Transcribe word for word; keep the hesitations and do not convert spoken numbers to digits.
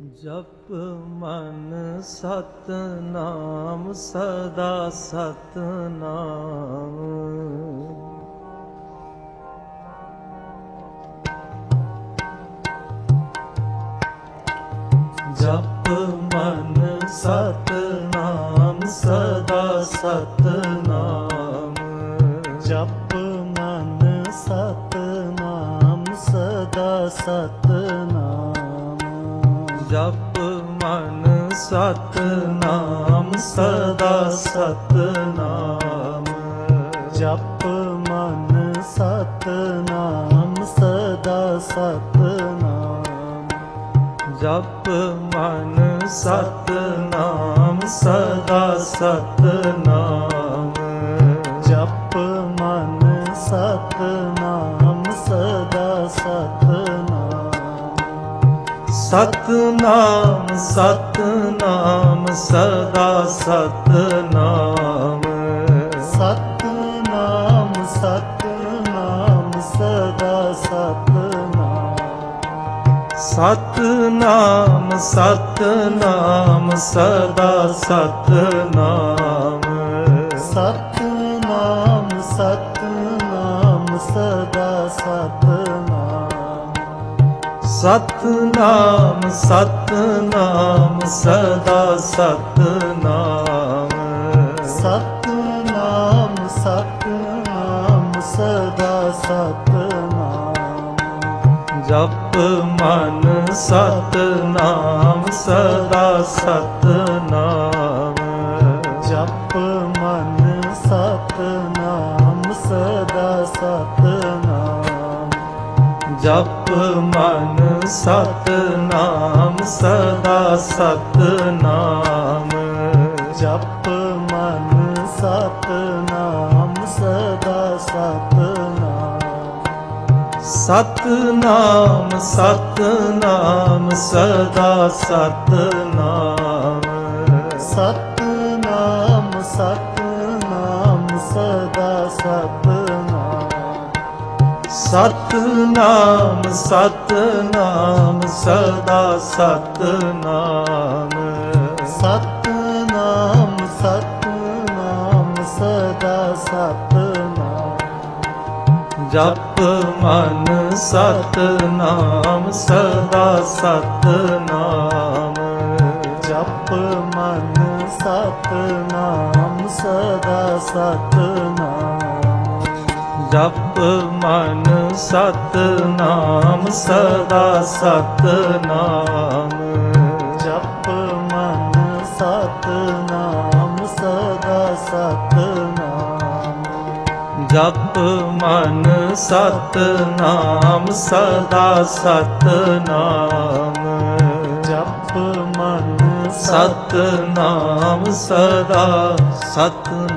ਜਪ ਮਨ ਸਤਨਾਮ ਸਦਾ ਸਤਨਾਮ। ਜਪ ਮਨ ਸਤਨਾਮ ਸਦਾ ਸਤਨਾਮ। ਜਪ ਮਨ ਸਤਨਾਮ ਸਦਾ ਸਤਨਾਮ। ਜਪ ਮਨ ਸਤਨਾਮ ਸਦਾ ਸਤਨਾਮ। ਜਪ ਮਨ ਸਤਨਾਮ ਸਦਾ ਸਤਨਾਮ। ਜਪ ਮਨ ਸਤਨਾਮ ਸਦਾ ਸਤਨਾਮ। ਜਪ ਮਨ ਸਤਨਾਮ ਸਦਾ ਸਤਨਾਮ। ਸਤਨਾਮ ਸਤਨਾਮ ਸਦਾ ਸਤਨਾਮ। ਸਤਨਾਮ ਸਤਨਾਮ ਸਦਾ ਸਤਨਾਮ। ਸਤਨਾਮ ਸਤਨਾਮ ਸਦਾ ਸਤਨਾਮ। ਸਤਨਾਮ ਸਤਨਾਮ ਸਦਾ ਸਤਨਾਮ। ਸਤਨਾਮ ਸਤਨਾਮ ਸਦਾ ਸਤਨਾਮ। ਸਤਨਾਮ ਸਤਨਾਮ ਸਦਾ ਸਤਨਾਮ। ਜਪ ਮਨ ਸਤਨਾਮ ਸਦਾ ਸਤਨਾਮ। ਜਪ ਮਨ ਸਤਨਾਮ ਸਦਾ ਸਤਨਾਮ। ਜਪ ਮਨ ਸਤਨਾਮ ਸਦਾ ਸਤਨਾਮ। ਜਪ ਮਨ ਸਤਨਾਮ ਸਦਾ ਸਤਨਾਮ। ਸਤਨਾਮ ਸਤਨਾਮ ਸਦਾ ਸਤਨਾਮ। ਸਤਨਾਮ ਸਤਨਾਮ ਸਦਾ ਸਤਨਾਮ। ਸਤਨਾਮ ਸਤਨਾਮ ਸਦਾ ਸਤਨਾਮ। ਸਤਨਾਮ ਸਤਨਾਮ ਸਦਾ ਸਤਨਾਮ। ਜਪ ਮਨ ਸਤਨਾਮ ਸਦਾ ਸਤਨਾਮ। ਜਪ ਮਨ ਸਤਨਾਮ ਸਦਾ ਸਤਨਾਮ। ਜਪ ਮਨ ਸਤਨਾਮ ਸਦਾ ਸਤਨਾਮ। ਜਪ ਮਨ ਸਤਨਾਮ ਸਦਾ ਸਤਨਾਮ। ਜਪ ਮਨ ਸਤਨਾਮ ਸਦਾ ਸਤਨਾਮ। ਜਪ ਮਨ ਸਤਨਾਮ ਸਦਾ ਸਤਨਾਮ।